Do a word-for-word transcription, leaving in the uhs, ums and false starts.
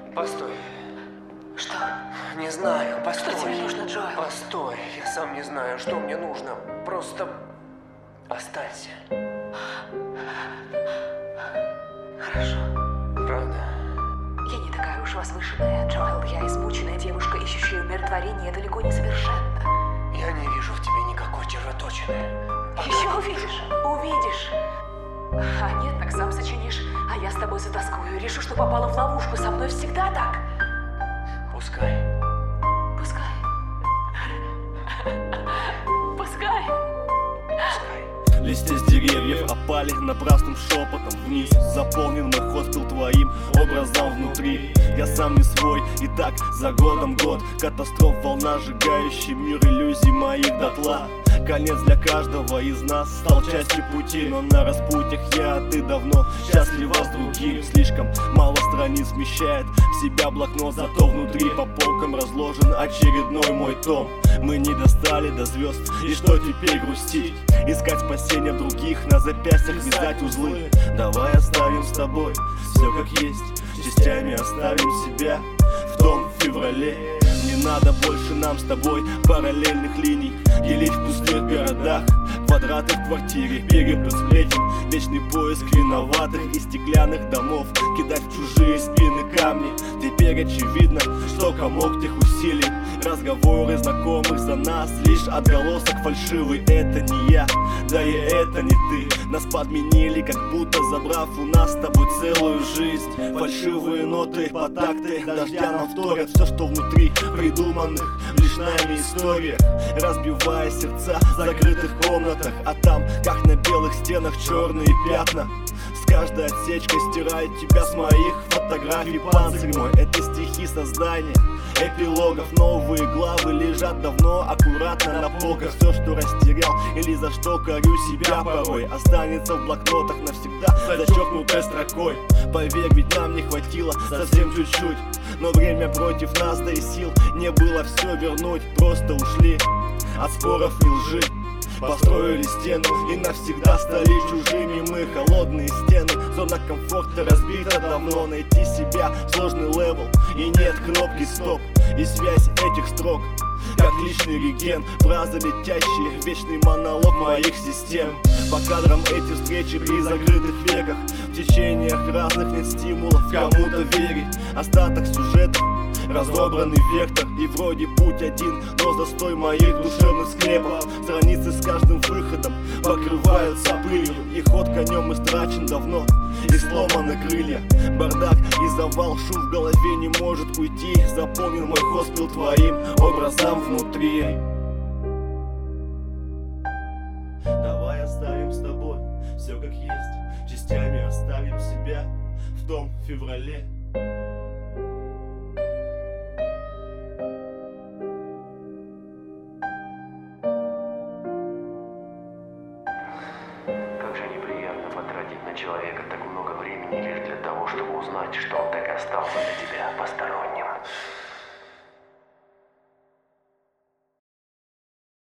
Постой. Что? Не знаю, постой. Что тебе нужно, Джоэл? Постой, я сам не знаю, что мне нужно. Просто останься. Хорошо. Правда? Я не такая уж возвышенная, Джоэл. Я измученная девушка, ищущая умиротворение, далеко не совершенна. Я не вижу в тебе никакой червоточины. Еще увидишь, увидишь. А нет, так сам сочинишь. А я с тобой затаскую. Решу, что попала в ловушку. Со мной всегда так. Пускай. Пускай. Пускай. Пускай. Листья с деревьев опали напрасным шепотом вниз. Заполнен мой хостел твоим образом внутри. Я сам не свой, и так за годом год. Катастроф, волна, сжигающий мир иллюзий моих дотла. Конец для каждого из нас стал частью пути. Но на распутьях я, а ты давно счастлива с другим. Слишком мало страниц вмещает в себя блокнот. Зато внутри по полкам разложен очередной мой том. Мы не достали до звезд, и что теперь грустить? Искать спасения в других, на запястьях вязать узлы. Давай оставим с тобой все как есть, частями оставим себя в том феврале. Не надо больше нам с тобой параллельных линий, делить в пустых городах квадраты в квартире, переплет сплетен, вечный поиск виноватых из стеклянных домов, кидать в чужие спины камни. Теперь очевидно, что комок тех усилий, разговоры знакомых за нас лишь отголосок фальшивый. Это не я, да и это не ты. Нас подменили, как будто забрав у нас с тобой целую жизнь. Фальшивые ноты по такты дождя нам вторят все, что внутри придуманных лишь нами историях, разбивая сердца в закрытых комнатах. А там, как на белых стенах, черные пятна. С каждой отсечкой стирает тебя с моих фотографий панцирь мой. Это стихи создания эпилогов. Новые главы лежат давно аккуратно на полках. Все, что растерял или за что корю себя порой, останется в блокнотах навсегда зачеркнутой строкой. Поверь, ведь нам не хватило совсем чуть-чуть, но время против нас, да и сил не было все вернуть. Просто ушли от споров и лжи, построили стену и навсегда стали чужими мы. Холодные стены, зона комфорта разбита давно. Найти себя сложный левел, и нет кнопки стоп. И связь этих строк, как личный реген, фразы летящие, вечный монолог моих систем. По кадрам эти встречи при закрытых веках, в течениях разных нет стимулов кому-то верить. Остаток сюжета, разобранный вектор, и вроде путь один, но застой моих душевных склепов. Страницы с каждым выходом покрываются пылью, и ход конем истрачен давно, и сломаны крылья. Бардак и завал, шум в голове не может уйти. Заполнен мой хостел твоим образом внутри. Давай оставим с тобой все как есть, частями оставим себя в том феврале. Как же неприятно потратить на человека так много времени лишь для того, чтобы узнать, что он так остался для тебя посторонним.